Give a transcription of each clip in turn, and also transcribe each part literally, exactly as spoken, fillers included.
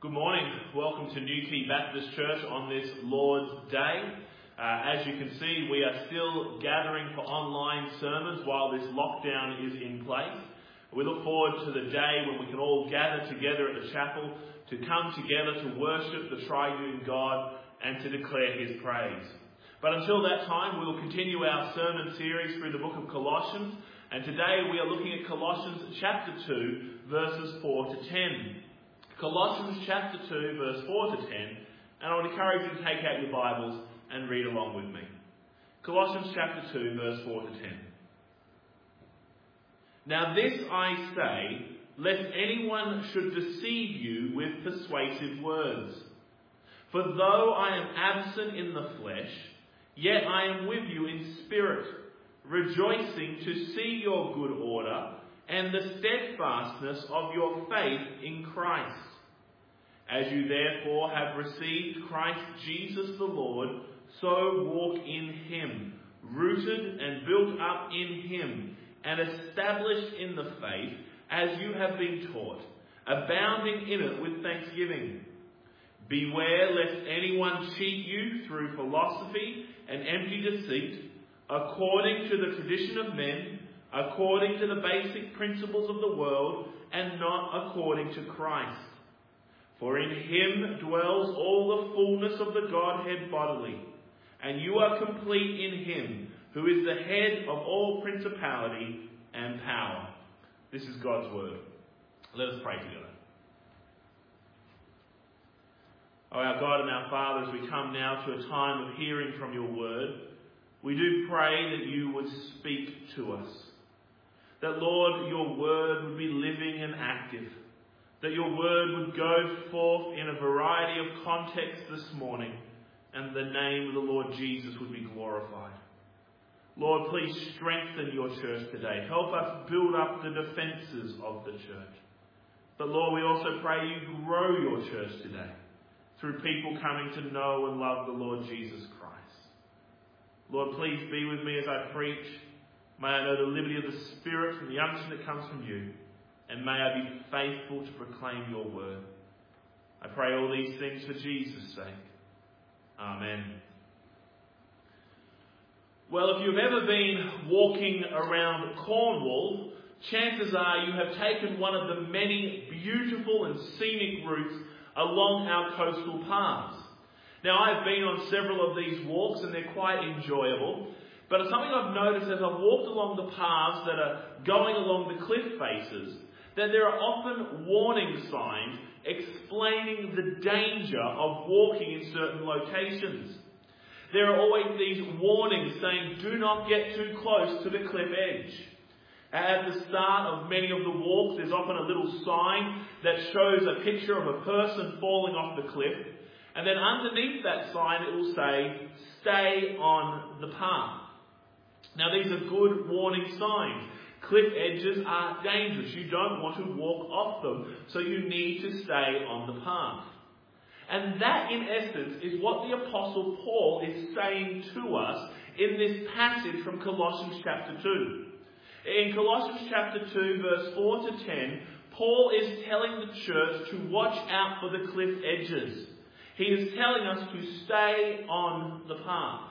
Good morning. Welcome to New Quay Baptist Church on this Lord's Day. Uh, as you can see, we are still gathering for online sermons while this lockdown is in place. We look forward to the day when we can all gather together at the chapel to come together to worship the triune God and to declare his praise. But until that time, we will continue our sermon series through the book of Colossians. And today we are looking at Colossians chapter two, verses four to ten. Colossians chapter two, verse four to ten, and I would encourage you to take out your Bibles and read along with me. Colossians chapter two, verse four to ten. Now this I say, lest anyone should deceive you with persuasive words. For though I am absent in the flesh, yet I am with you in spirit, rejoicing to see your good order and the steadfastness of your faith in Christ. As you therefore have received Christ Jesus the Lord, so walk in him, rooted and built up in him, and established in the faith as you have been taught, abounding in it with thanksgiving. Beware lest anyone cheat you through philosophy and empty deceit, according to the tradition of men, according to the basic principles of the world, and not according to Christ. For in him dwells all the fullness of the Godhead bodily, and you are complete in him, who is the head of all principality and power. This is God's word. Let us pray together. Oh, our God and our Father, as we come now to a time of hearing from your word, we do pray that you would speak to us. That, Lord, your word would be living and active. That your word would go forth in a variety of contexts this morning, and the name of the Lord Jesus would be glorified. Lord, please strengthen your church today. Help us build up the defences of the church. But Lord, we also pray you grow your church today through people coming to know and love the Lord Jesus Christ. Lord, please be with me as I preach. May I know the liberty of the Spirit and the unction that comes from you. And may I be faithful to proclaim your word. I pray all these things for Jesus' sake. Amen. Well, if you've ever been walking around Cornwall, chances are you have taken one of the many beautiful and scenic routes along our coastal paths. Now, I've been on several of these walks and they're quite enjoyable. But something I've noticed as I've walked along the paths that are going along the cliff faces, that there are often warning signs explaining the danger of walking in certain locations. There are always these warnings saying, do not get too close to the cliff edge. At the start of many of the walks, there's often a little sign that shows a picture of a person falling off the cliff. And then underneath that sign, it will say, stay on the path. Now, these are good warning signs. Cliff edges are dangerous. You don't want to walk off them, so you need to stay on the path. And that, in essence, is what the Apostle Paul is saying to us in this passage from Colossians chapter two. In Colossians chapter two, verse four to ten, Paul is telling the church to watch out for the cliff edges. He is telling us to stay on the path.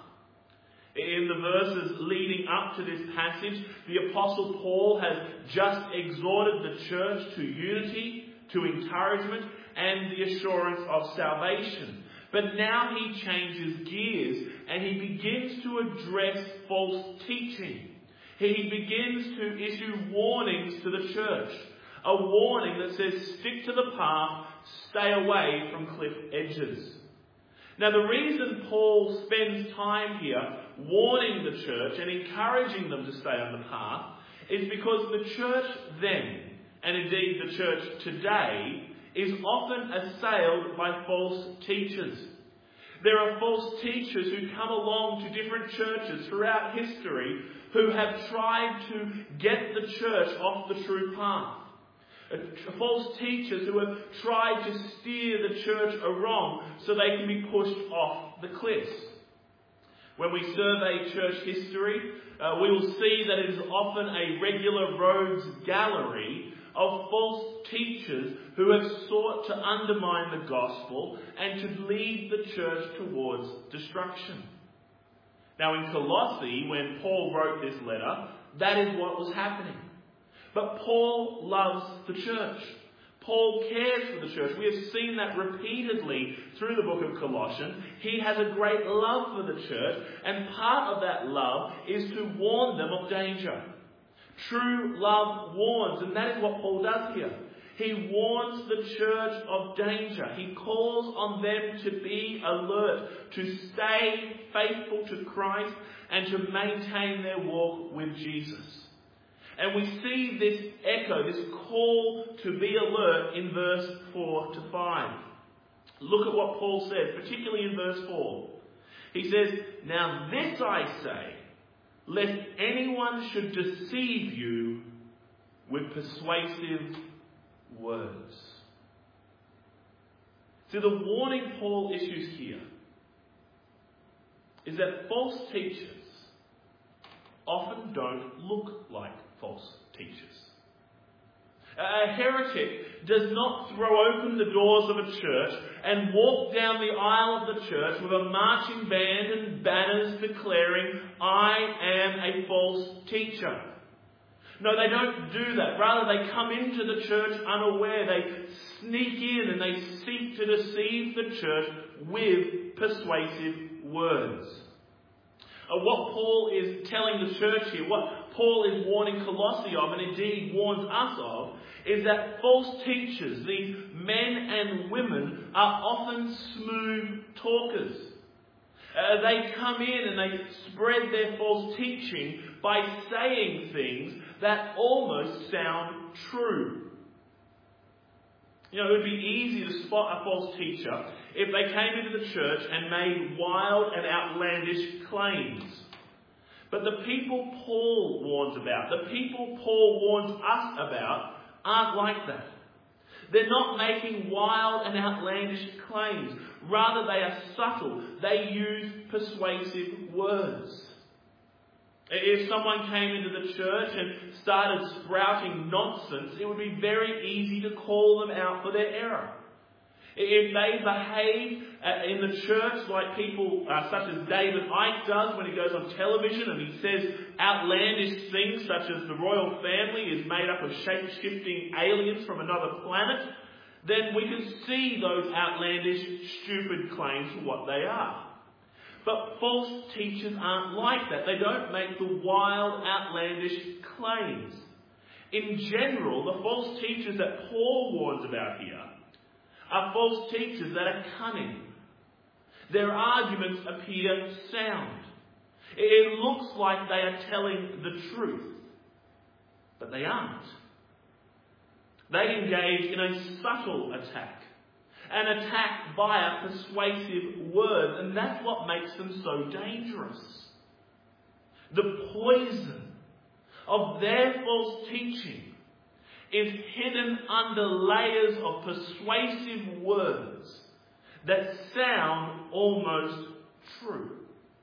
In the verses leading up to this passage, the Apostle Paul has just exhorted the church to unity, to encouragement, and the assurance of salvation. But now he changes gears and he begins to address false teaching. He begins to issue warnings to the church. A warning that says, stick to the path, stay away from cliff edges. Now, the reason Paul spends time here warning the church and encouraging them to stay on the path is because the church then, and indeed the church today, is often assailed by false teachers. There are false teachers who come along to different churches throughout history who have tried to get the church off the true path. False teachers who have tried to steer the church wrong so they can be pushed off the cliffs. When we survey church history, uh, we will see that it is often a regular rogues gallery of false teachers who have sought to undermine the gospel and to lead the church towards destruction. Now in Colossae, when Paul wrote this letter, that is what was happening. But Paul loves the church. Paul cares for the church. We have seen that repeatedly through the book of Colossians. He has a great love for the church, and part of that love is to warn them of danger. True love warns, and that is what Paul does here. He warns the church of danger. He calls on them to be alert, to stay faithful to Christ, and to maintain their walk with Jesus. And we see this echo, this call to be alert in verse four to five. Look at what Paul says, particularly in verse four. He says, "Now this I say, lest anyone should deceive you with persuasive words." See, the warning Paul issues here is that false teachers often don't look like false teachers. A heretic does not throw open the doors of a church and walk down the aisle of the church with a marching band and banners declaring, "I am a false teacher." No, they don't do that. Rather, they come into the church unaware. They sneak in and they seek to deceive the church with persuasive words. Uh, what Paul is telling the church here, what Paul is warning Colossae of, and indeed warns us of, is that false teachers, these men and women, are often smooth talkers. Uh, they come in and they spread their false teaching by saying things that almost sound true. You know, it would be easy to spot a false teacher if they came into the church and made wild and outlandish claims. But the people Paul warns about, the people Paul warns us about, aren't like that. They're not making wild and outlandish claims. Rather, they are subtle. They use persuasive words. If someone came into the church and started sprouting nonsense, it would be very easy to call them out for their error. If they behave in the church like people uh, such as David Icke does when he goes on television and he says outlandish things such as the royal family is made up of shape-shifting aliens from another planet, then we can see those outlandish, stupid claims for what they are. But false teachers aren't like that. They don't make the wild, outlandish claims. In general, the false teachers that Paul warns about here are false teachers that are cunning. Their arguments appear sound. It looks like they are telling the truth, but they aren't. They engage in a subtle attack, an attack via persuasive words, and that's what makes them so dangerous. The poison of their false teaching is hidden under layers of persuasive words that sound almost true.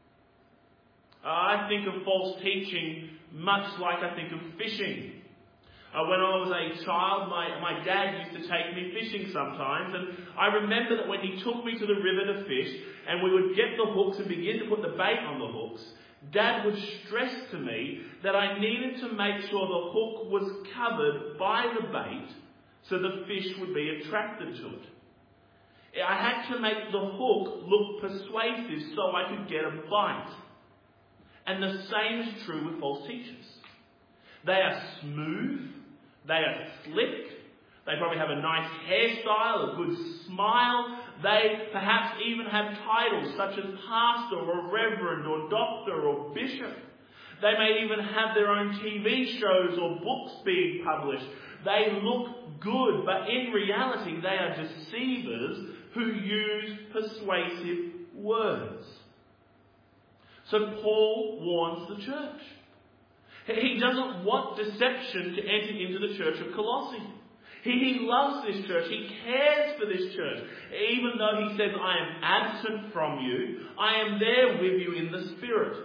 I think of false teaching much like I think of fishing. Uh, when I was a child, my, my dad used to take me fishing sometimes, and I remember that when he took me to the river to fish, and we would get the hooks and begin to put the bait on the hooks, Dad would stress to me that I needed to make sure the hook was covered by the bait so the fish would be attracted to it. I had to make the hook look persuasive so I could get a bite. And the same is true with false teachers. They are smooth, they are slick, they probably have a nice hairstyle, a good smile. They perhaps even have titles such as pastor or reverend or doctor or bishop. They may even have their own T V shows or books being published. They look good, but in reality they are deceivers who use persuasive words. So Paul warns the church. He doesn't want deception to enter into the church of Colossae. He, he loves this church. He cares for this church. Even though he says, I am absent from you, I am there with you in the Spirit.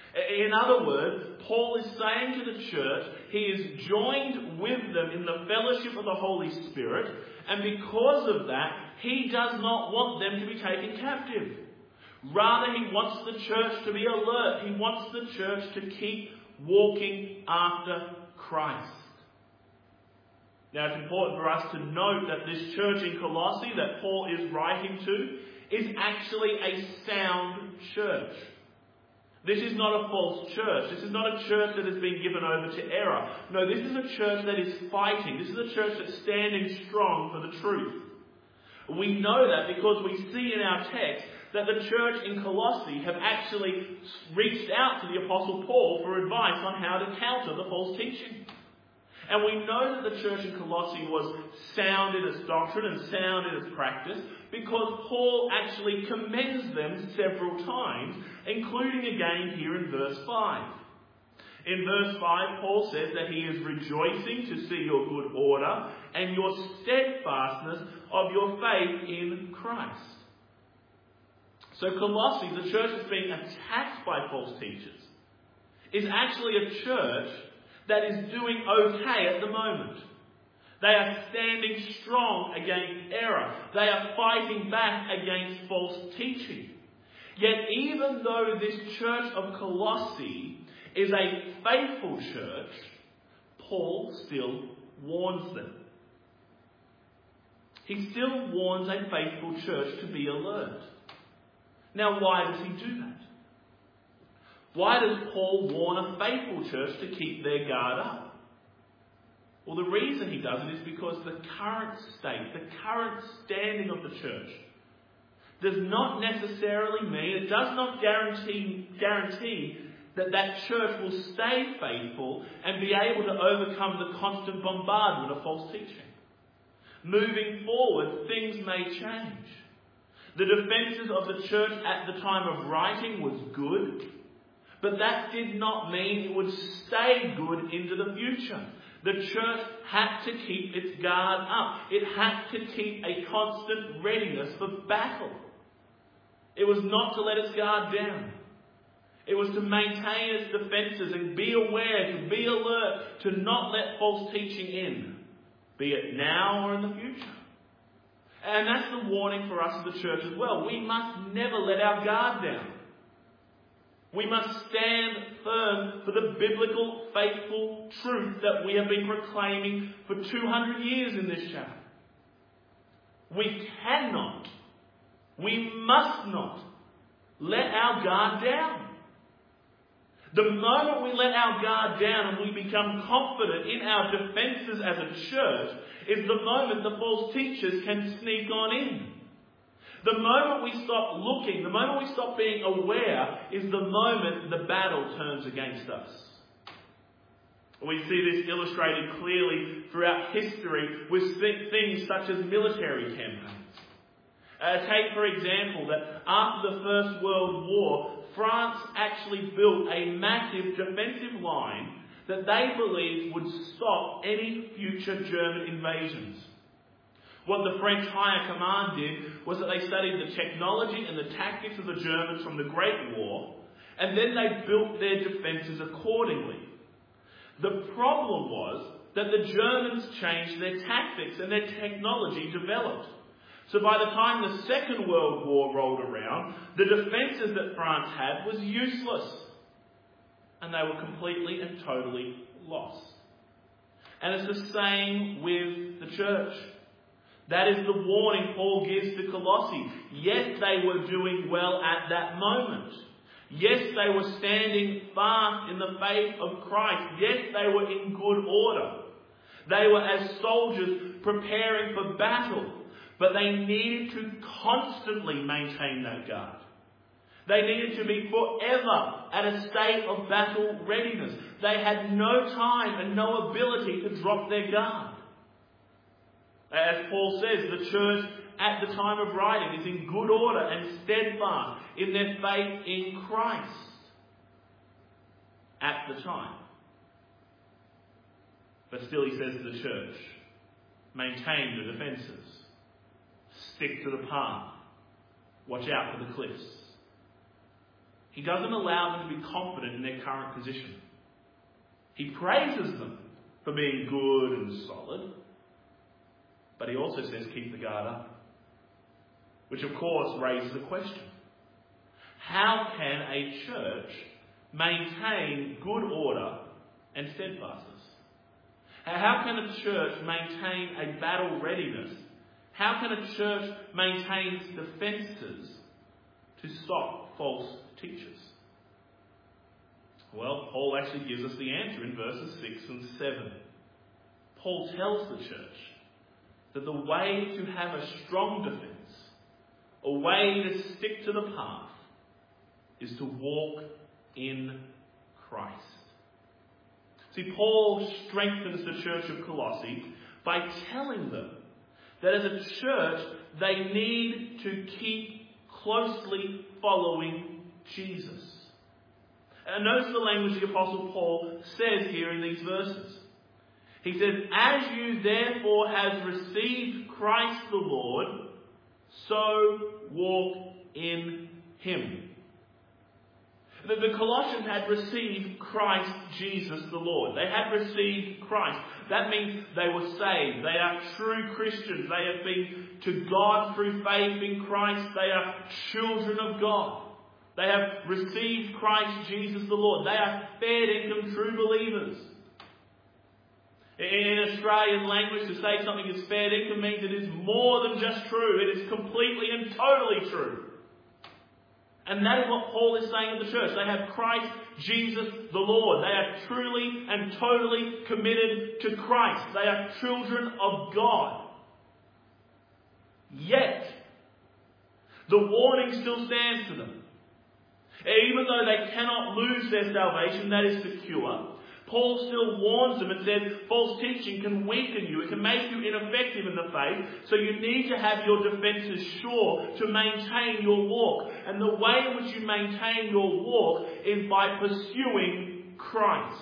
In other words, Paul is saying to the church, he is joined with them in the fellowship of the Holy Spirit, and because of that, he does not want them to be taken captive. Rather, he wants the church to be alert. He wants the church to keep walking after Christ. Now, it's important for us to note that this church in Colossae that Paul is writing to is actually a sound church. This is not a false church. This is not a church that has been given over to error. No, this is a church that is fighting. This is a church that's standing strong for the truth. We know that because we see in our text that the church in Colossae have actually reached out to the Apostle Paul for advice on how to counter the false teaching. And we know that the church in Colossae was sound in its doctrine and sound in its practice because Paul actually commends them several times, including again here in verse five. In verse five, Paul says that he is rejoicing to see your good order and your steadfastness of your faith in Christ. So Colossae, the church that's being attacked by false teachers, is actually a church that is doing okay at the moment. They are standing strong against error. They are fighting back against false teaching. Yet even though this church of Colossae is a faithful church, Paul still warns them. He still warns a faithful church to be alert. Now, why does he do that? Why does Paul warn a faithful church to keep their guard up? Well, the reason he does it is because the current state, the current standing of the church, does not necessarily mean, it does not guarantee, guarantee that that church will stay faithful and be able to overcome the constant bombardment of false teaching. Moving forward, things may change. The defences of the church at the time of writing was good, but that did not mean it would stay good into the future. The church had to keep its guard up. It had to keep a constant readiness for battle. It was not to let its guard down. It was to maintain its defences and be aware, to be alert, to not let false teaching in, be it now or in the future. And that's the warning for us as the church as well. We must never let our guard down. We must stand firm for the biblical, faithful truth that we have been proclaiming for two hundred years in this chapter. We cannot, we must not let our guard down. The moment we let our guard down and we become confident in our defences as a church is the moment the false teachers can sneak on in. The moment we stop looking, the moment we stop being aware, is the moment the battle turns against us. We see this illustrated clearly throughout history with things such as military campaigns. Uh, take, for example, that after the First World War, France actually built a massive defensive line that they believed would stop any future German invasions. What the French Higher Command did was that they studied the technology and the tactics of the Germans from the Great War, and then they built their defences accordingly. The problem was that the Germans changed their tactics and their technology developed. So by the time the Second World War rolled around, the defences that France had was useless. And they were completely and totally lost. And it's the same with the church. That is the warning Paul gives to Colossae. Yes, they were doing well at that moment. Yes, they were standing fast in the faith of Christ. Yes, they were in good order. They were as soldiers preparing for battle. But they needed to constantly maintain that guard. They needed to be forever at a state of battle readiness. They had no time and no ability to drop their guard. As Paul says, the church at the time of writing is in good order and steadfast in their faith in Christ at the time. But still he says to the church, maintain the defences. Stick to the path. Watch out for the cliffs. He doesn't allow them to be confident in their current position. He praises them for being good and solid, but he also says keep the guard up. Which of course raises a question. How can a church maintain good order and steadfastness? How can a church maintain a battle readiness? How can a church maintain its defences to stop false teachers? Well, Paul actually gives us the answer in verses six and seven. Paul tells the church that the way to have a strong defence, a way to stick to the path, is to walk in Christ. See, Paul strengthens the church of Colossae by telling them that as a church they need to keep closely following Jesus. And notice the language the Apostle Paul says here in these verses. He says, as you therefore have received Christ the Lord, so walk in him. The, the Colossians had received Christ Jesus the Lord. They had received Christ. That means they were saved. They are true Christians. They have been to God through faith in Christ. They are children of God. They have received Christ Jesus the Lord. They are fair income true believers. In Australian language, to say something is fair income means it is more than just true. It is completely and totally true. And that is what Paul is saying to the church. They have Christ Jesus the Lord. They are truly and totally committed to Christ. They are children of God. Yet, the warning still stands to them. Even though they cannot lose their salvation, that is secure, Paul still warns them and says false teaching can weaken you. It can make you ineffective in the faith. So you need to have your defences sure to maintain your walk. And the way in which you maintain your walk is by pursuing Christ.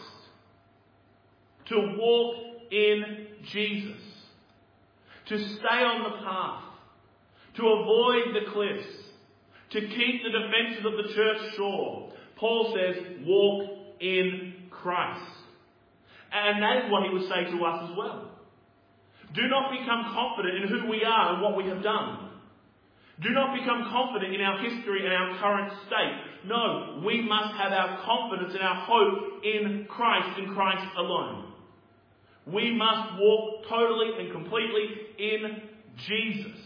To walk in Jesus. To stay on the path. To avoid the cliffs. To keep the defences of the church sure. Paul says, walk in Christ. And that is what he would say to us as well. Do not become confident in who we are and what we have done. Do not become confident in our history and our current state. No, we must have our confidence and our hope in Christ, in Christ alone. We must walk totally and completely in Jesus.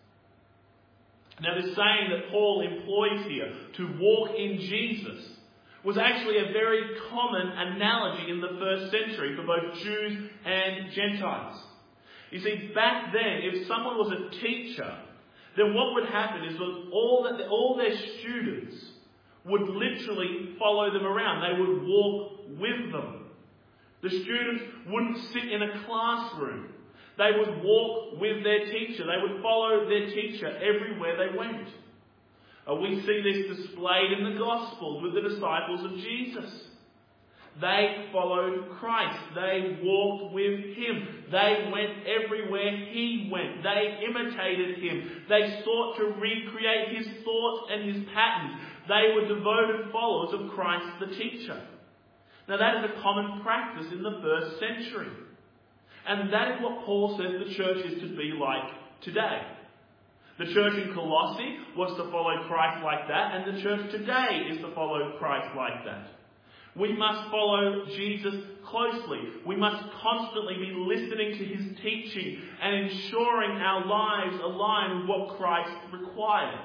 Now, this saying that Paul employs here, to walk in Jesus, was actually a very common analogy in the first century for both Jews and Gentiles. You see, back then, if someone was a teacher, then what would happen is that all, that all their students would literally follow them around. They would walk with them. The students wouldn't sit in a classroom. They would walk with their teacher. They would follow their teacher everywhere they went. Uh, we see this displayed in the Gospels with the disciples of Jesus. They followed Christ. They walked with him. They went everywhere he went. They imitated him. They sought to recreate his thoughts and his patterns. They were devoted followers of Christ the teacher. Now that is a common practice in the first century. And that is what Paul says the church is to be like today. The church in Colossae was to follow Christ like that, and the church today is to follow Christ like that. We must follow Jesus closely. We must constantly be listening to his teaching and ensuring our lives align with what Christ requires.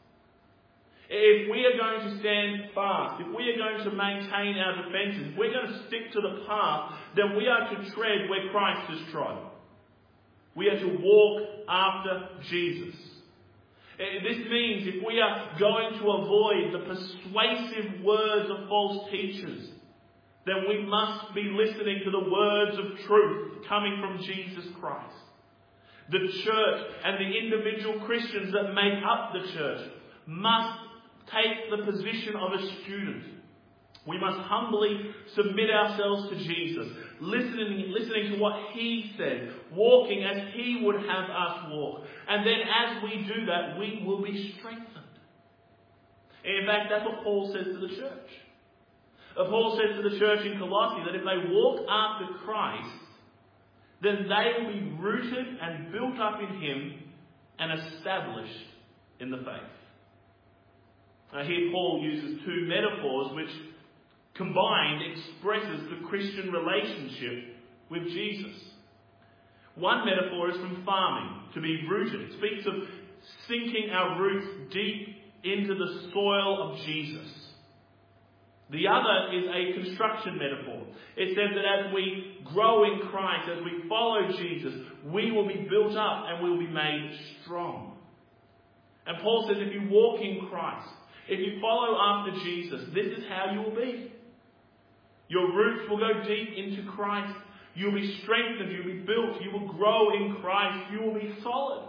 If we are going to stand fast, if we are going to maintain our defences, if we're going to stick to the path, then we are to tread where Christ has trod. We are to walk after Jesus. This means if we are going to avoid the persuasive words of false teachers, then we must be listening to the words of truth coming from Jesus Christ. The church and the individual Christians that make up the church must take the position of a student. We must humbly submit ourselves to Jesus, listening, listening to what he said, walking as he would have us walk. And then as we do that, we will be strengthened. In fact, that's what Paul says to the church. Uh, Paul says to the church in Colossae that if they walk after Christ, then they will be rooted and built up in Him and established in the faith. Now here Paul uses two metaphors which combined expresses the Christian relationship with Jesus. One metaphor is from farming, to be rooted. It speaks of sinking our roots deep into the soil of Jesus. The other is a construction metaphor. It says that as we grow in Christ, as we follow Jesus, we will be built up and we will be made strong. And Paul says if you walk in Christ, if you follow after Jesus, this is how you will be. Your roots will go deep into Christ. You'll be strengthened. You'll be built. You will grow in Christ. You will be solid.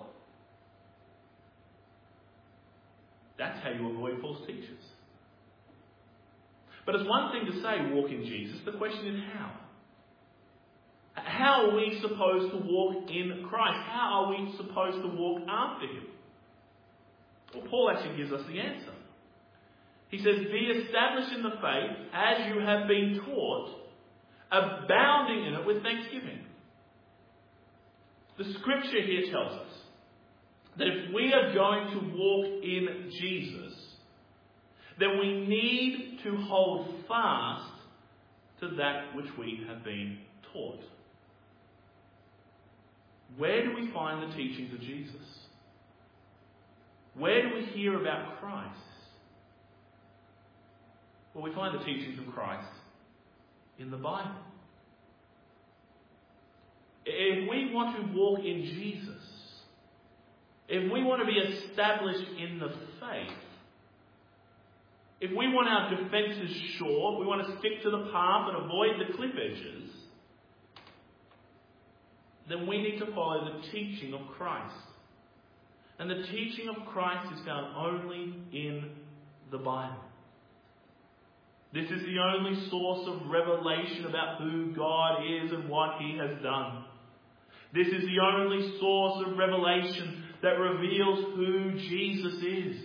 That's how you avoid false teachers. But it's one thing to say walk in Jesus. The question is how. How are we supposed to walk in Christ? How are we supposed to walk after Him? Well, Paul actually gives us the answer. He says, be established in the faith as you have been taught, abounding in it with thanksgiving. The scripture here tells us that if we are going to walk in Jesus, then we need to hold fast to that which we have been taught. Where do we find the teachings of Jesus? Where do we hear about Christ? Well, we find the teachings of Christ in the Bible. If we want to walk in Jesus, if we want to be established in the faith, if we want our defences sure, we want to stick to the path and avoid the cliff edges, then we need to follow the teaching of Christ. And the teaching of Christ is found only in the Bible. This is the only source of revelation about who God is and what He has done. This is the only source of revelation that reveals who Jesus is.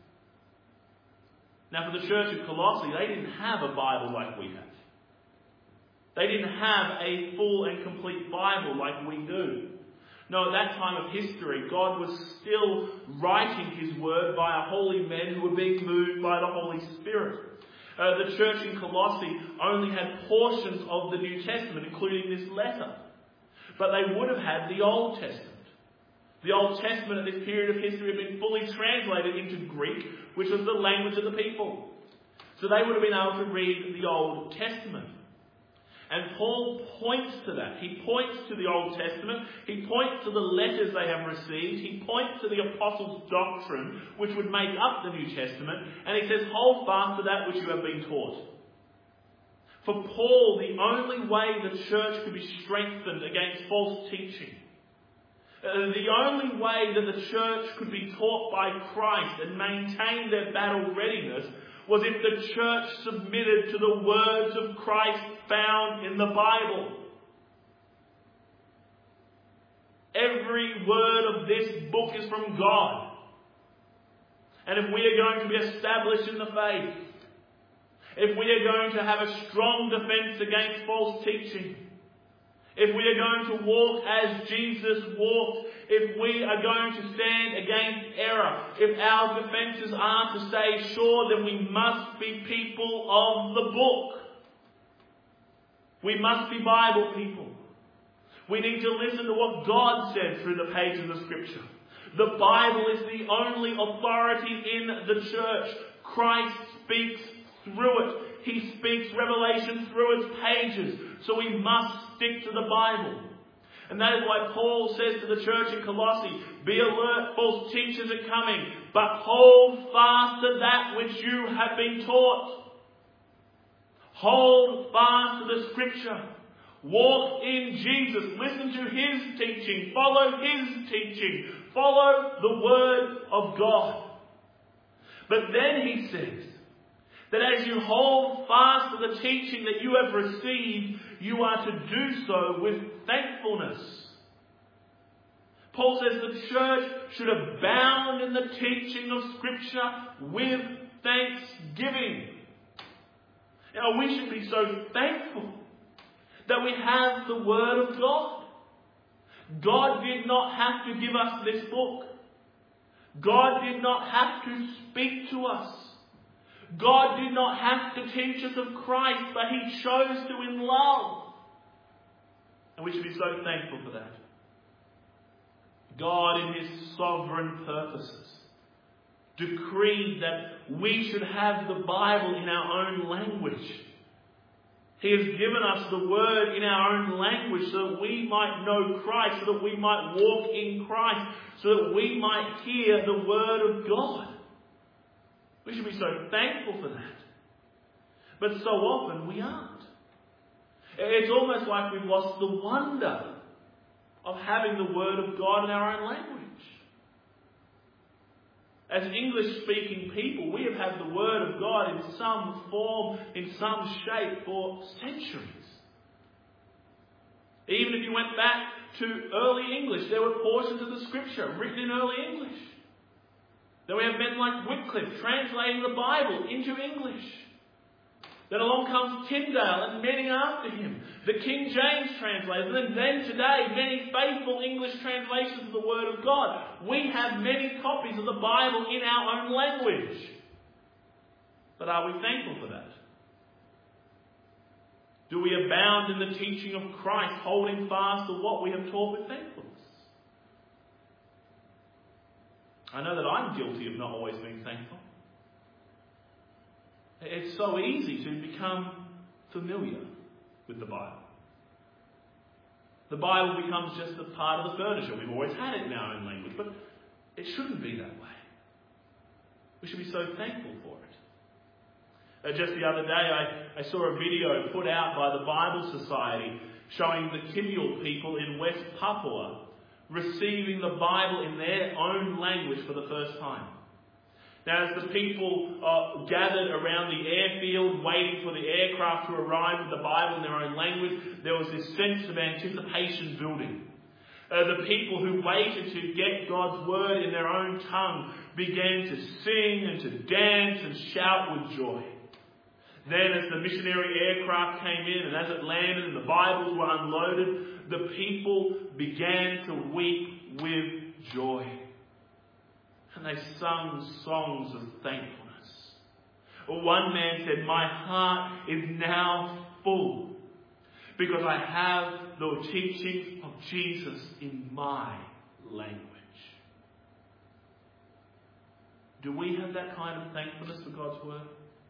Now, for the church of Colossae, they didn't have a Bible like we have. They didn't have a full and complete Bible like we do. No, at that time of history, God was still writing His word via holy men who were being moved by the Holy Spirit. Uh, the church in Colossae only had portions of the New Testament, including this letter. But they would have had the Old Testament. The Old Testament at this period of history had been fully translated into Greek, which was the language of the people. So they would have been able to read the Old Testament. And Paul points to that. He points to the Old Testament. He points to the letters they have received. He points to the apostles' doctrine, which would make up the New Testament. And he says, hold fast to that which you have been taught. For Paul, the only way the church could be strengthened against false teaching, uh, the only way that the church could be taught by Christ and maintain their battle readiness was if the church submitted to the words of Christ found in the Bible. Every word of this book is from God. And if we are going to be established in the faith, if we are going to have a strong defense against false teaching, if we are going to walk as Jesus walked, if we are going to stand against error, if our defences are to stay sure, then we must be people of the book. We must be Bible people. We need to listen to what God said through the pages of Scripture. The Bible is the only authority in the church. Christ speaks through it. He speaks revelation through its pages. So we must stick to the Bible. And that is why Paul says to the church in Colossae, be alert, false teachers are coming, but hold fast to that which you have been taught. Hold fast to the Scripture. Walk in Jesus. Listen to His teaching. Follow His teaching. Follow the Word of God. But then he says that as you hold fast to the teaching that you have received, you are to do so with thankfulness. Paul says the church should abound in the teaching of Scripture with thanksgiving. Now, we should be so thankful that we have the Word of God. God did not have to give us this book. God did not have to speak to us. God did not have to teach us of Christ, but He chose to in love. And we should be so thankful for that. God, in His sovereign purposes, decreed that we should have the Bible in our own language. He has given us the Word in our own language so that we might know Christ, so that we might walk in Christ, so that we might hear the Word of God. We should be so thankful for that. But so often we aren't. It's almost like we've lost the wonder of having the Word of God in our own language. As English-speaking people, we have had the Word of God in some form, in some shape for centuries. Even if you went back to early English, there were portions of the Scripture written in early English. Then we have men like Wycliffe translating the Bible into English. Then along comes Tyndale and many after him, the King James translators, and then today many faithful English translations of the Word of God. We have many copies of the Bible in our own language. But are we thankful for that? Do we abound in the teaching of Christ, holding fast to what we have taught with thankfulness? I know that I'm guilty of not always being thankful. It's so easy to become familiar with the Bible. The Bible becomes just a part of the furniture. We've always had it in our own language, but it shouldn't be that way. We should be so thankful for it. Uh, just the other day, I, I saw a video put out by the Bible Society showing the Kimyul people in West Papua receiving the Bible in their own language for the first time. Now, as the people uh, gathered around the airfield waiting for the aircraft to arrive with the Bible in their own language, there was this sense of anticipation building. Uh, the people who waited to get God's Word in their own tongue began to sing and to dance and shout with joy. Then, as the missionary aircraft came in and as it landed and the Bibles were unloaded, the people began to weep with joy. And they sung songs of thankfulness. One man said, "My heart is now full because I have the teaching of Jesus in my language." Do we have that kind of thankfulness for God's Word?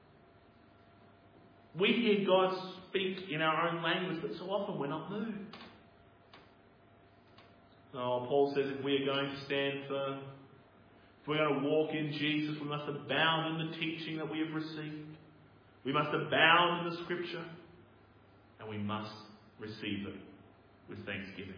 We hear God speak in our own language, but so often we're not moved. Oh, Paul says if we are going to stand firm, if we're going to walk in Jesus, we must abound in the teaching that we have received. We must abound in the Scripture. And we must receive it with thanksgiving.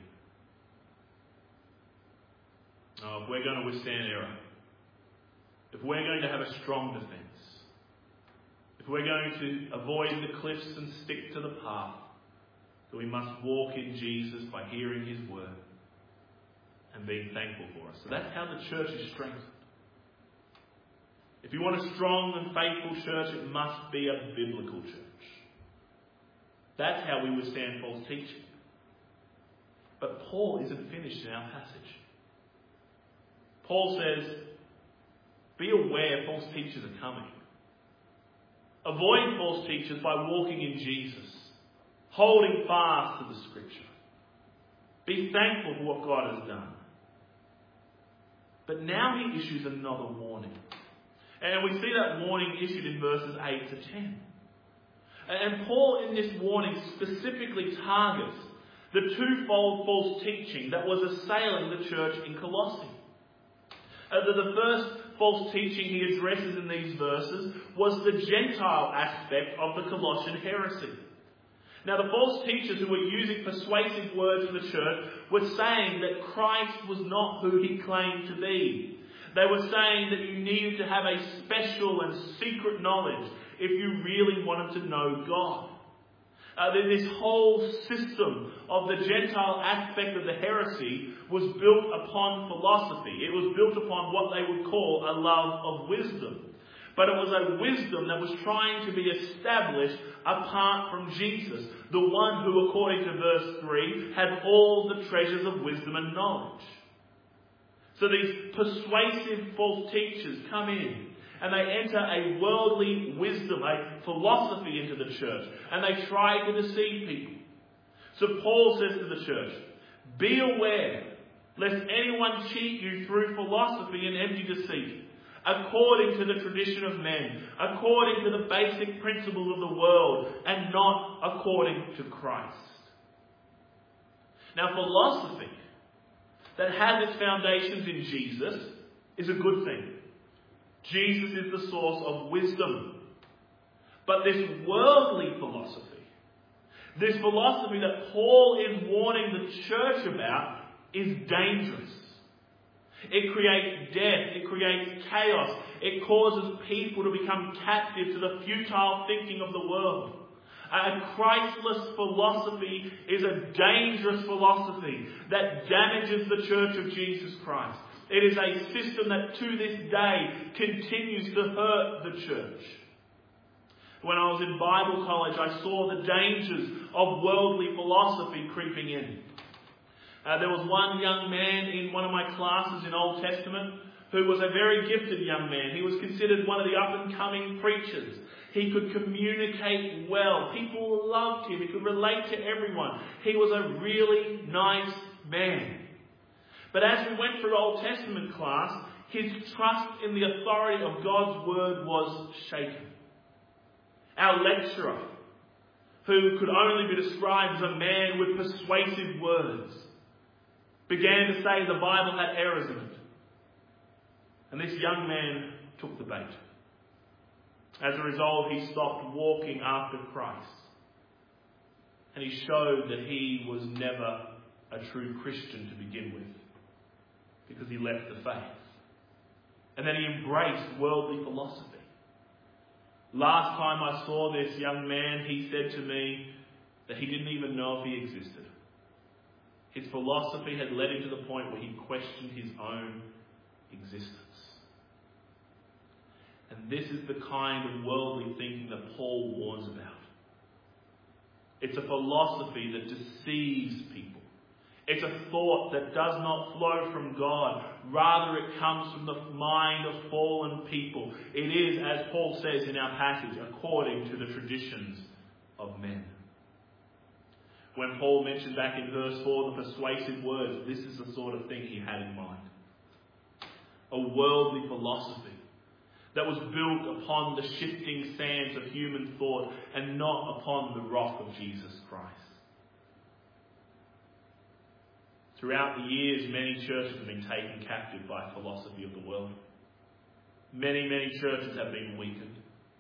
Oh, if we're going to withstand error, if we're going to have a strong defence, if we're going to avoid the cliffs and stick to the path, then we must walk in Jesus by hearing His Word and being thankful for us. So that's how the church is strengthened. If you want a strong and faithful church, it must be a biblical church. That's how we withstand false teaching. But Paul isn't finished in our passage. Paul says, be aware false teachers are coming. Avoid false teachers by walking in Jesus, holding fast to the Scripture. Be thankful for what God has done. But now he issues another warning. And we see that warning issued in verses eight to ten. And Paul in this warning specifically targets the twofold false teaching that was assailing the church in Colossae. Uh, the, the first false teaching he addresses in these verses was the Gentile aspect of the Colossian heresy. Now, the false teachers who were using persuasive words in the church were saying that Christ was not who he claimed to be. They were saying that you needed to have a special and secret knowledge if you really wanted to know God. Uh, this whole system of the Gentile aspect of the heresy was built upon philosophy. It was built upon what they would call a love of wisdom. But it was a wisdom that was trying to be established apart from Jesus, the one who, according to verse three, had all the treasures of wisdom and knowledge. So these persuasive false teachers come in and they enter a worldly wisdom, a philosophy into the church, and they try to deceive people. So Paul says to the church, be aware lest anyone cheat you through philosophy and empty deceit, according to the tradition of men, according to the basic principles of the world, and not according to Christ. Now, philosophy that has its foundations in Jesus is a good thing. Jesus is the source of wisdom. But this worldly philosophy, this philosophy that Paul is warning the church about, is dangerous. It creates death. It creates chaos. It causes people to become captive to the futile thinking of the world. A Christless philosophy is a dangerous philosophy that damages the Church of Jesus Christ. It is a system that to this day continues to hurt the church. When I was in Bible college, I saw the dangers of worldly philosophy creeping in. Uh, there was one young man in one of my classes in Old Testament who was a very gifted young man. He was considered one of the up-and-coming preachers. He could communicate well. People loved him. He could relate to everyone. He was a really nice man. But as we went through Old Testament class, his trust in the authority of God's word was shaken. Our lecturer, who could only be described as a man with persuasive words, began to say the Bible had errors in it. And this young man took the bait. As a result, he stopped walking after Christ. And he showed that he was never a true Christian to begin with, because he left the faith. And then he embraced worldly philosophy. Last time I saw this young man, he said to me that he didn't even know if he existed. His philosophy had led him to the point where he questioned his own existence. And this is the kind of worldly thinking that Paul warns about. It's a philosophy that deceives people. It's a thought that does not flow from God. Rather, it comes from the mind of fallen people. It is, as Paul says in our passage, according to the traditions of men. When Paul mentioned back in verse four the persuasive words, this is the sort of thing he had in mind. A worldly philosophy that was built upon the shifting sands of human thought and not upon the rock of Jesus Christ. Throughout the years, many churches have been taken captive by philosophy of the world. Many, many churches have been weakened.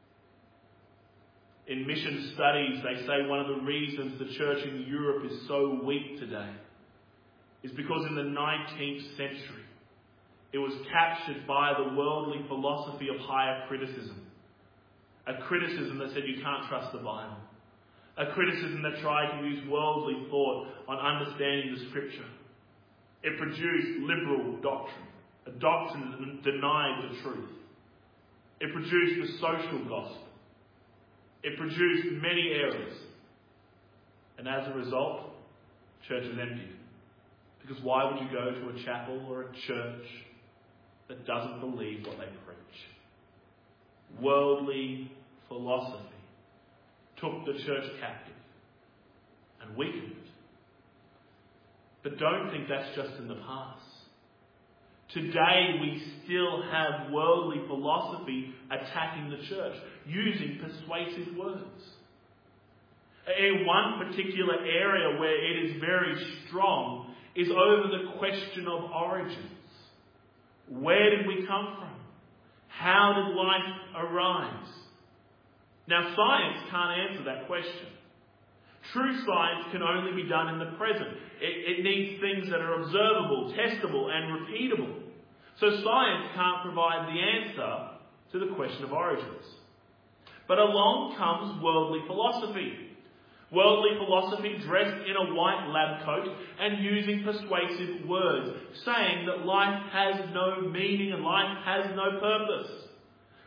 In mission studies, they say one of the reasons the church in Europe is so weak today is because in the nineteenth century, it was captured by the worldly philosophy of higher criticism. A criticism that said you can't trust the Bible. A criticism that tried to use worldly thought on understanding the Scripture. It produced liberal doctrine, a doctrine that denied the truth. It produced the social gospel. It produced many errors. And as a result, churches emptied. Because why would you go to a chapel or a church that doesn't believe what they preach? Worldly philosophy took the church captive and weakened it. But don't think that's just in the past. Today we still have worldly philosophy attacking the church, using persuasive words. In one particular area where it is very strong is over the question of origins. Where did we come from? How did life arise? Now, science can't answer that question. True science can only be done in the present. It, it needs things that are observable, testable, and repeatable. So science can't provide the answer to the question of origins. But along comes worldly philosophy. Worldly philosophy dressed in a white lab coat and using persuasive words, saying that life has no meaning and life has no purpose.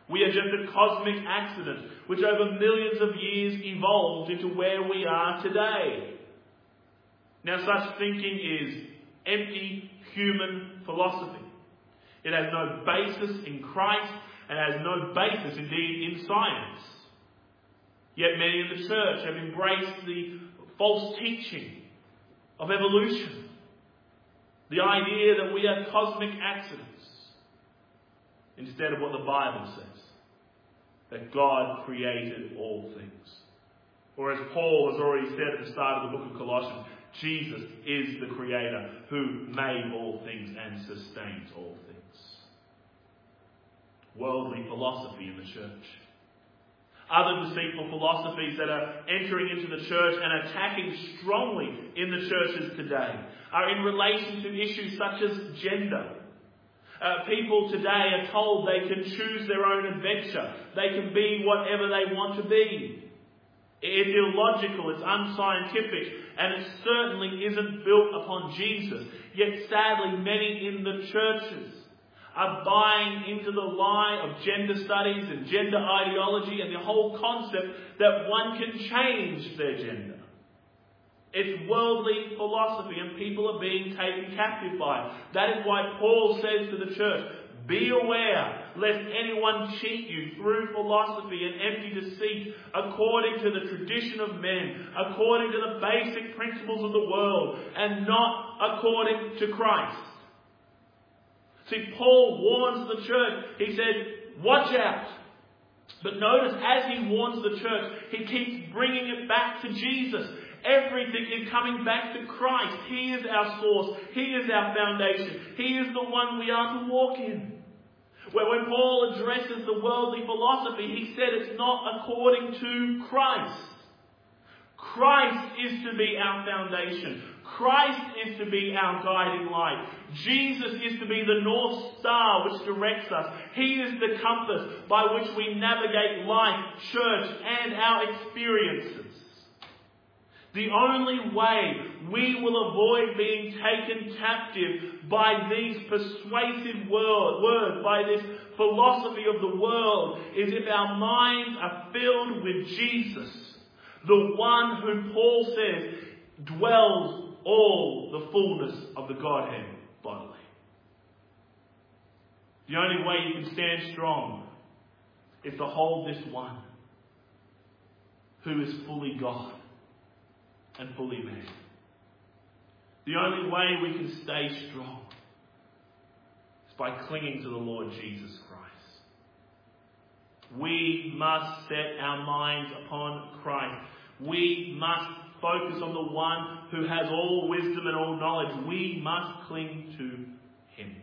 We are just a cosmic accident which over millions of years evolved into where we are today. Now, such thinking is empty human philosophy. It has no basis in Christ and has no basis indeed in science. Yet many in the church have embraced the false teaching of evolution. The idea that we are cosmic accidents. Instead of what the Bible says. That God created all things. Or as Paul has already said at the start of the book of Colossians, Jesus is the Creator who made all things and sustains all things. Worldly philosophy in the church. Other deceitful philosophies that are entering into the church and attacking strongly in the churches today are in relation to issues such as gender. Uh, people today are told they can choose their own adventure. They can be whatever they want to be. It's illogical, it's unscientific, and it certainly isn't built upon Jesus. Yet sadly, many in the churches are buying into the lie of gender studies and gender ideology and the whole concept that one can change their gender. It's worldly philosophy and people are being taken captive by it. That is why Paul says to the church, be aware lest anyone cheat you through philosophy and empty deceit according to the tradition of men, according to the basic principles of the world, and not according to Christ. See, Paul warns the church. He said, watch out. But notice, as he warns the church, he keeps bringing it back to Jesus. Everything is coming back to Christ. He is our source. He is our foundation. He is the one we are to walk in. Where when Paul addresses the worldly philosophy, he said it's not according to Christ. Christ is to be our foundation. Christ is to be our guiding light. Jesus is to be the North Star which directs us. He is the compass by which we navigate life, church, and our experiences. The only way we will avoid being taken captive by these persuasive words, by this philosophy of the world, is if our minds are filled with Jesus, the one who Paul says dwells all the fullness of the Godhead bodily. The only way you can stand strong is to hold this one who is fully God and fully man. The only way we can stay strong is by clinging to the Lord Jesus Christ. We must set our minds upon Christ. We must focus on the one who has all wisdom and all knowledge. We must cling to him.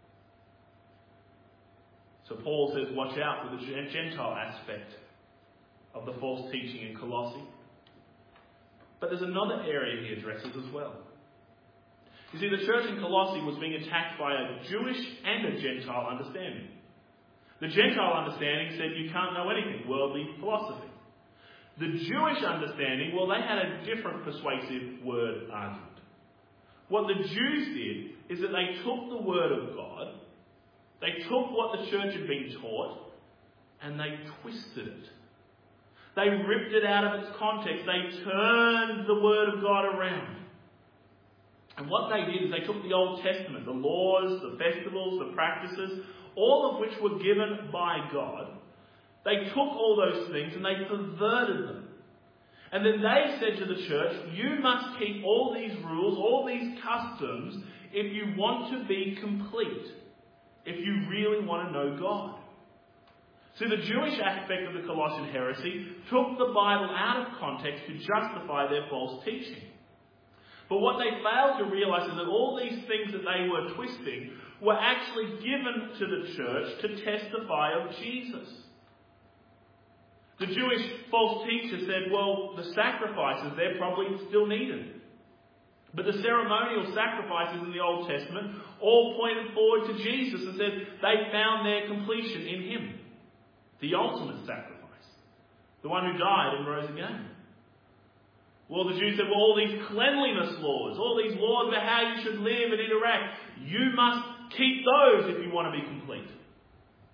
So Paul says, watch out for the Gentile aspect of the false teaching in Colossae. But there's another area he addresses as well. You see, the church in Colossae was being attacked by a Jewish and a Gentile understanding. The Gentile understanding said you can't know anything, worldly philosophy. The Jewish understanding, well, they had a different persuasive word argument. What the Jews did is that they took the word of God, they took what the church had been taught, and they twisted it. They ripped it out of its context. They turned the word of God around. And what they did is they took the Old Testament, the laws, the festivals, the practices, all of which were given by God. They took all those things and they perverted them. And then they said to the church, you must keep all these rules, all these customs, if you want to be complete. If you really want to know God. See, the Jewish aspect of the Colossian heresy took the Bible out of context to justify their false teaching. But what they failed to realise is that all these things that they were twisting were actually given to the church to testify of Jesus. The Jewish false teacher said, well, the sacrifices, they're probably still needed. But the ceremonial sacrifices in the Old Testament all pointed forward to Jesus and said they found their completion in him. The ultimate sacrifice. The one who died and rose again. Well, the Jews said, well, all these cleanliness laws, all these laws about how you should live and interact, you must keep those if you want to be complete.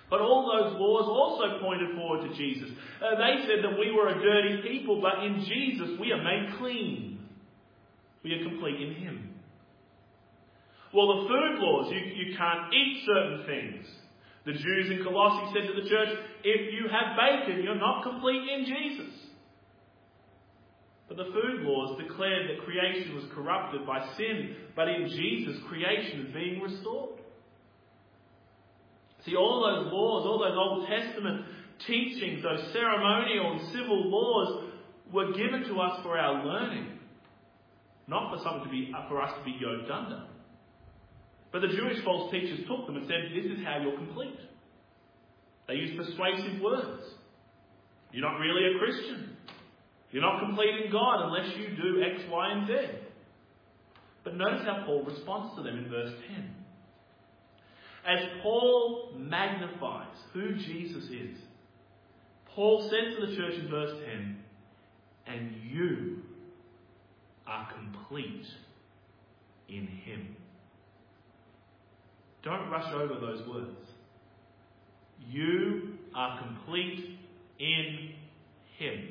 But all those laws also pointed forward to Jesus. Uh, they said that we were a dirty people, but in Jesus we are made clean. We are complete in him. Well, the food laws, you, you can't eat certain things. The Jews in Colossae said to the church, if you have bacon, you're not complete in Jesus. But the food laws declared that creation was corrupted by sin, but in Jesus, creation is being restored. See, all those laws, all those Old Testament teachings, those ceremonial and civil laws were given to us for our learning, not for something to be for us to be yoked under. But the Jewish false teachers took them and said, this is how you're complete. They used persuasive words. You're not really a Christian. You're not complete in God unless you do X, Y, and Z. But notice how Paul responds to them in verse ten. As Paul magnifies who Jesus is, Paul says to the church in verse ten, and you are complete in him. Don't rush over those words. You are complete in him.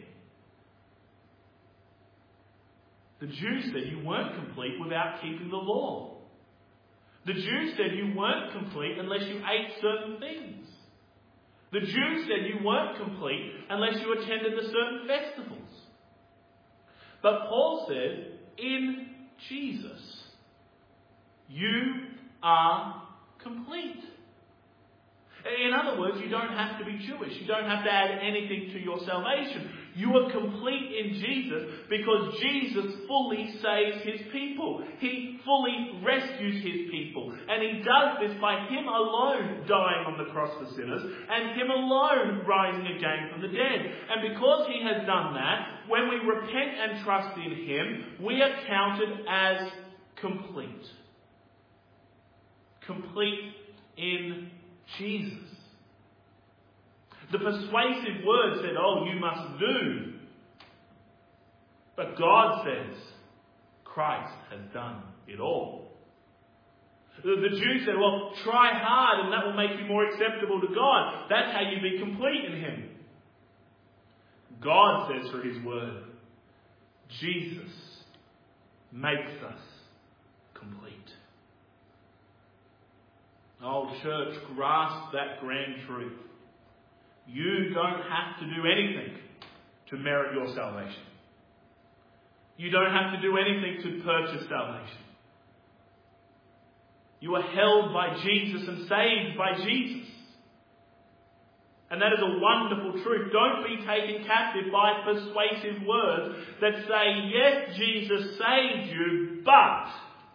The Jews said you weren't complete without keeping the law. The Jews said you weren't complete unless you ate certain things. The Jews said you weren't complete unless you attended the certain festivals. But Paul said, in Jesus, you are complete. In other words, you don't have to be Jewish. You don't have to add anything to your salvation. You are complete in Jesus because Jesus fully saves his people. He fully rescues his people. And he does this by him alone dying on the cross for sinners and him alone rising again from the dead. And because he has done that, when we repent and trust in him, we are counted as complete. Complete in Jesus. The persuasive word said, oh, you must do. But God says, Christ has done it all. The, the Jews said, well, try hard and that will make you more acceptable to God. That's how you be complete in him. God says through his word, Jesus makes us complete. Oh, church, grasp that grand truth. You don't have to do anything to merit your salvation. You don't have to do anything to purchase salvation. You are held by Jesus and saved by Jesus. And that is a wonderful truth. Don't be taken captive by persuasive words that say, yes, Jesus saved you, but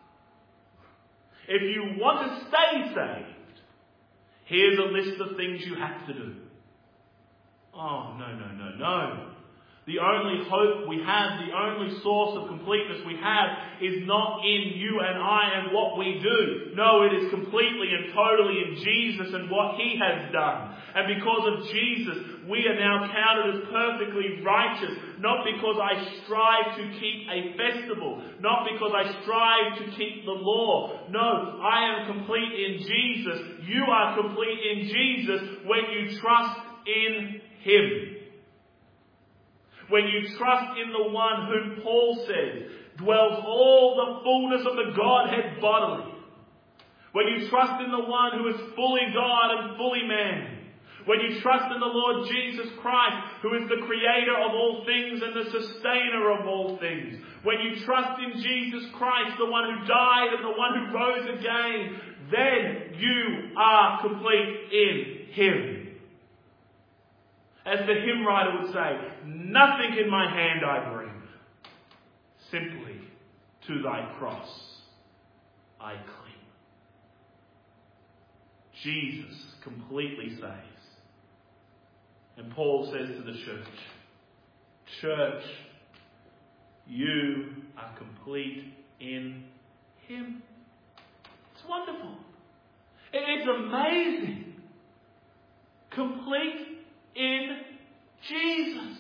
if you want to stay saved, here's a list of things you have to do. Oh, no, no, no, no. The only hope we have, the only source of completeness we have is not in you and I and what we do. No, it is completely and totally in Jesus and what he has done. And because of Jesus, we are now counted as perfectly righteous. Not because I strive to keep a festival. Not because I strive to keep the law. No, I am complete in Jesus. You are complete in Jesus when you trust in him. When you trust in the one whom Paul said dwells all the fullness of the Godhead bodily. When you trust in the one who is fully God and fully man. When you trust in the Lord Jesus Christ, who is the creator of all things and the sustainer of all things. When you trust in Jesus Christ, the one who died and the one who rose again, then you are complete in him. As the hymn writer would say, nothing in my hand I bring, simply to thy cross I cling. Jesus completely saves. And Paul says to the church, church, you are complete in him. It's wonderful. It's amazing. Complete in Jesus.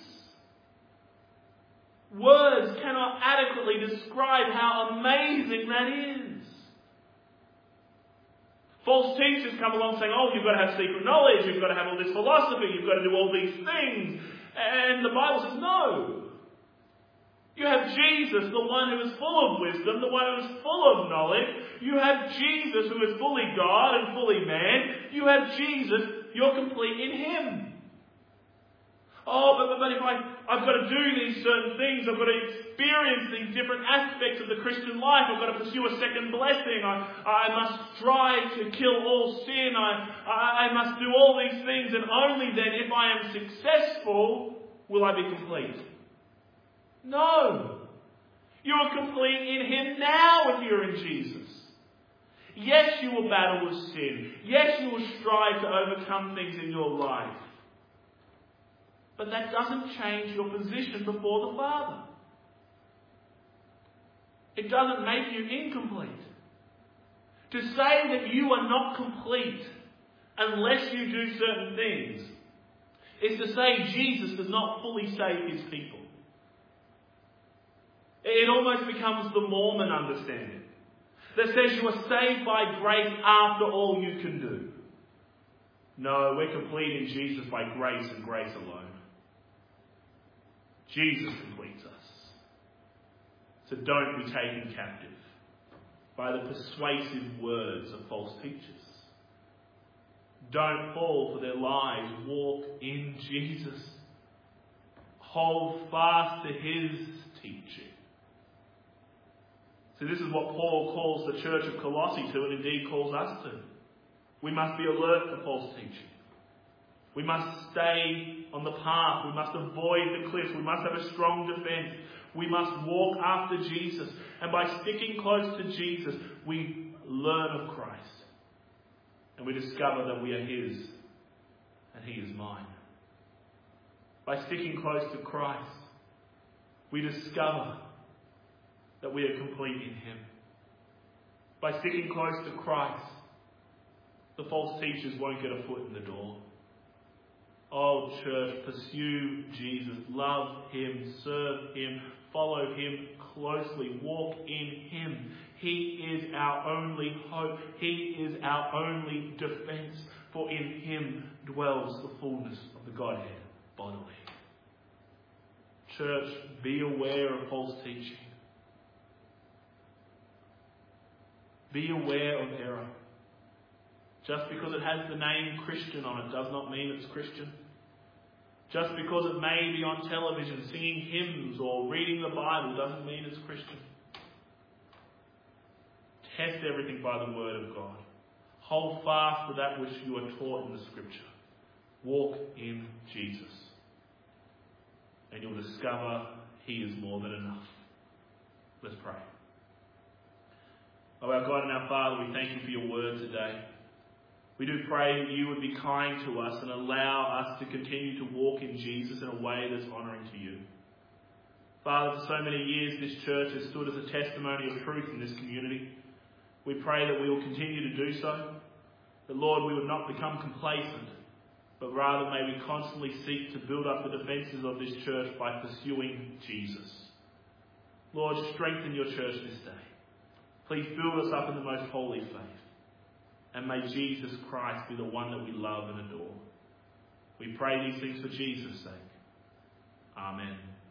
Words cannot adequately describe how amazing that is. False teachers come along saying, oh, you've got to have secret knowledge, you've got to have all this philosophy, you've got to do all these things. And the Bible says, no. You have Jesus, the one who is full of wisdom, the one who is full of knowledge. You have Jesus, who is fully God and fully man. You have Jesus, you're complete in Him. Oh, but, but, but if I, I've got to do these certain things, I've got to experience these different aspects of the Christian life, I've got to pursue a second blessing, I, I must strive to kill all sin, I, I, I must do all these things, and only then, if I am successful, will I be complete. No. You are complete in Him now if you're in Jesus. Yes, you will battle with sin. Yes, you will strive to overcome things in your life. But that doesn't change your position before the Father. It doesn't make you incomplete. To say that you are not complete unless you do certain things is to say Jesus does not fully save His people. It almost becomes the Mormon understanding that says you are saved by grace after all you can do. No, we're complete in Jesus by grace and grace alone. Jesus completes us. So don't be taken captive by the persuasive words of false teachers. Don't fall for their lies. Walk in Jesus. Hold fast to His teaching. So this is what Paul calls the church of Colossae to, and indeed calls us to. We must be alert to false teaching. We must stay on the path. We must avoid the cliffs. We must have a strong defence. We must walk after Jesus. And by sticking close to Jesus, we learn of Christ. And we discover that we are His and He is mine. By sticking close to Christ, we discover that we are complete in Him. By sticking close to Christ, the false teachers won't get a foot in the door. Oh, church, pursue Jesus. Love Him. Serve Him. Follow Him closely. Walk in Him. He is our only hope. He is our only defence. For in Him dwells the fullness of the Godhead bodily. Church, be aware of false teaching. Be aware of error. Just because it has the name Christian on it does not mean it's Christian. Just because it may be on television singing hymns or reading the Bible doesn't mean it's Christian. Test everything by the Word of God. Hold fast to that which you are taught in the Scripture. Walk in Jesus. And you'll discover He is more than enough. Let's pray. Oh, our God and our Father, we thank You for Your Word today. We do pray that You would be kind to us and allow us to continue to walk in Jesus in a way that's honouring to You. Father, for so many years this church has stood as a testimony of truth in this community. We pray that we will continue to do so. That, Lord, we would not become complacent, but rather may we constantly seek to build up the defences of this church by pursuing Jesus. Lord, strengthen Your church this day. Please build us up in the most holy faith. And may Jesus Christ be the one that we love and adore. We pray these things for Jesus' sake. Amen.